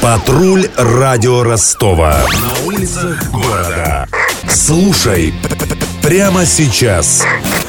Патруль радио Ростова. На улицах города. Слушай прямо сейчас.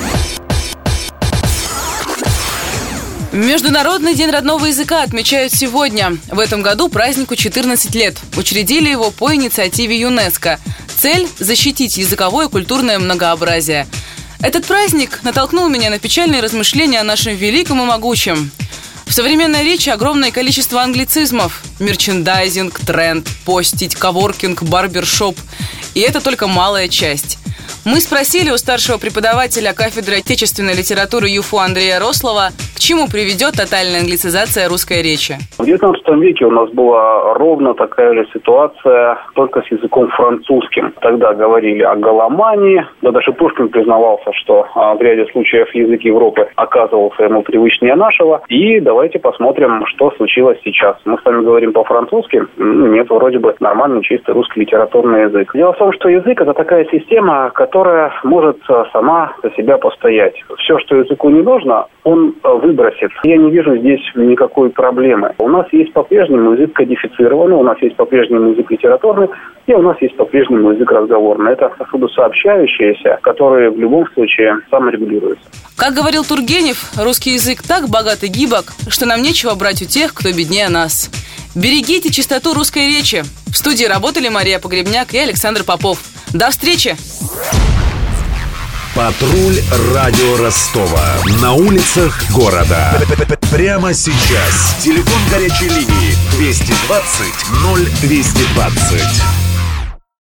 Международный день родного языка отмечают сегодня. В этом году празднику 14 лет. Учредили его по инициативе ЮНЕСКО. Цель – защитить языковое и культурное многообразие. Этот праздник натолкнул меня на печальные размышления о нашем великом и могучем. В современной речи огромное количество англицизмов. Мерчендайзинг, тренд, постить, коворкинг, барбершоп. И это только малая часть. Мы спросили у старшего преподавателя кафедры отечественной литературы ЮФУ Андрея Рослова, к чему приведет тотальная англицизация русской речи. В XIX веке у нас была ровно такая же ситуация, только с языком французским. Тогда говорили о голомании, но даже Пушкин признавался, что в ряде случаев язык Европы оказывался ему привычнее нашего. И давайте посмотрим, что случилось сейчас. Мы с вами говорим по-французски. Нет, вроде бы нормальный, чистый русский литературный язык. Дело в том, что язык – это такая система, которая может сама за себя постоять. Все, что языку не нужно, он выбросит. Я не вижу здесь никакой проблемы. У нас есть по-прежнему язык кодифицированный, у нас есть по-прежнему язык литературный, и у нас есть по-прежнему язык разговорный. Это сосудосообщающиеся, которые в любом случае саморегулируются. Как говорил Тургенев, русский язык так богат и гибок, что нам нечего брать у тех, кто беднее нас. Берегите чистоту русской речи. В студии работали Мария Погребняк и Александр Попов. До встречи! Патруль радио Ростова. На улицах города. Прямо сейчас. Телефон горячей линии 220 0220.